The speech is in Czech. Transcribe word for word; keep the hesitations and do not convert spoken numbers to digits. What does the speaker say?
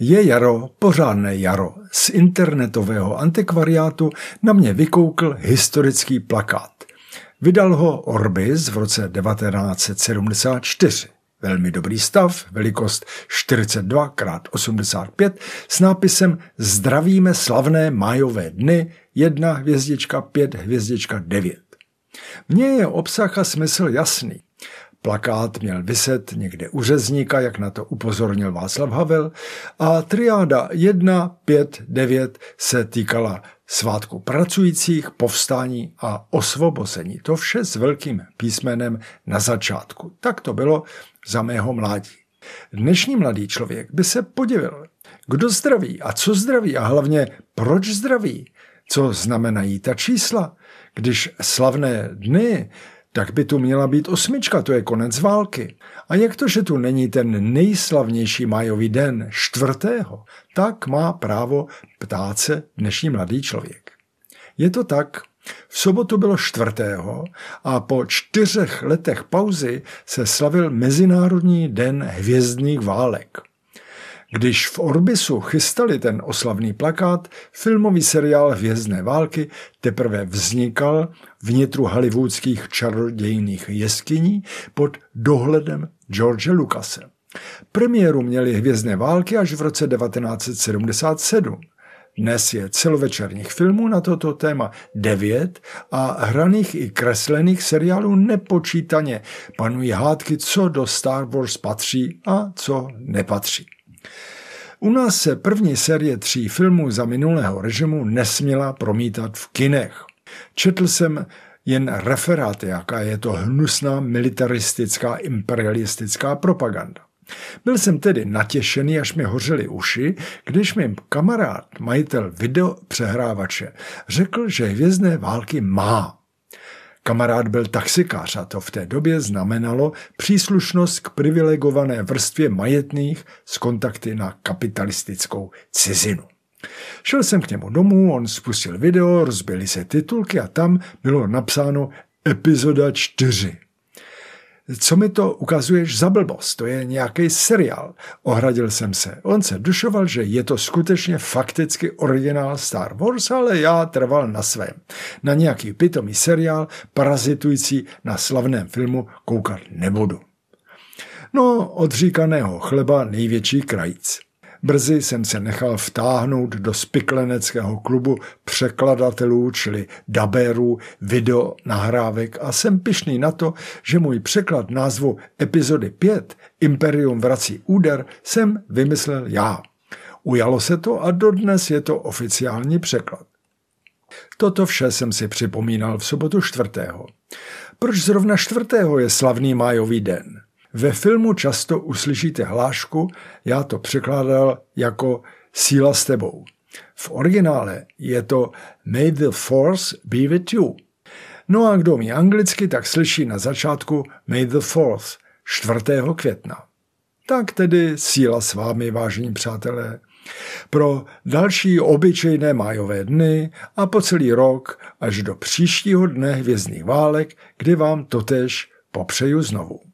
Je jaro, pořádné jaro. Z internetového antikvariátu na mě vykoukl historický plakát. Vydal ho Orbis v roce devatenáct set sedmdesát čtyři. Velmi dobrý stav, velikost čtyřicet dva krát osmdesát pět s nápisem Zdravíme slavné májové dny, jedna hvězdička, pět hvězdička, devět. Mně je obsah a smysl jasný. Plakát měl viset někde u řezníka, jak na to upozornil Václav Havel, a triáda jedna, pět, devět se týkala svátku pracujících, povstání a osvobození. To vše s velkým písmenem na začátku. Tak to bylo za mého mládí. Dnešní mladý člověk by se podivil, kdo zdraví a co zdraví a hlavně proč zdraví, co znamenají ta čísla, když slavné dny, tak by tu měla být osmička, to je konec války. A jak to, že tu není ten nejslavnější májový den, čtvrtého, tak má právo ptát se dnešní mladý člověk. Je to tak, v sobotu bylo čtvrtého a po čtyřech letech pauzy se slavil Mezinárodní den hvězdných válek. Když v Orbisu chystali ten oslavný plakát, filmový seriál Hvězdné války teprve vznikal vnitru hollywoodských čarodějných jeskyní pod dohledem George Lucase. Premiéru měly Hvězdné války až v roce devatenáct set sedmdesát sedm. Dnes je celovečerních filmů na toto téma devět a hraných i kreslených seriálů nepočítaně. Panují hádky, co do Star Wars patří a co nepatří. U nás se první série tří filmů za minulého režimu nesměla promítat v kinech. Četl jsem jen referáty, jaká je to hnusná militaristická imperialistická propaganda. Byl jsem tedy natěšený, až mi hořely uši, když mi kamarád, majitel videopřehrávače, řekl, že Hvězdné války má. Kamarád byl taxikář a to v té době znamenalo příslušnost k privilegované vrstvě majetných s kontakty na kapitalistickou cizinu. Šel jsem k němu domů, on spustil video, rozbily se titulky a tam bylo napsáno epizoda čtyři. Co mi to ukazuješ za blbost? To je nějaký seriál. Ohradil jsem se. On se dušoval, že je to skutečně fakticky originál Star Wars, ale já trval na svém. Na nějaký pitomý seriál, parazitující na slavném filmu, koukat nebudu. No, od říkaného chleba největší krajíc. Brzy jsem se nechal vtáhnout do spikleneckého klubu překladatelů, čili dabérů, video nahrávek a jsem pyšný na to, že můj překlad názvu epizody pět Imperium vrací úder jsem vymyslel já. Ujalo se to a dodnes je to oficiální překlad. Toto vše jsem si připomínal v sobotu čtvrtého. Proč zrovna čtvrtého je slavný májový den? Ve filmu často uslyšíte hlášku, já to překládal jako síla s tebou. V originále je to May the Force be with you. No a kdo umí anglicky, tak slyší na začátku May the Fourth, čtvrtého května. Tak tedy síla s vámi, vážení přátelé. Pro další obyčejné májové dny a po celý rok až do příštího dne Hvězdných válek, kdy vám totéž popřeju znovu.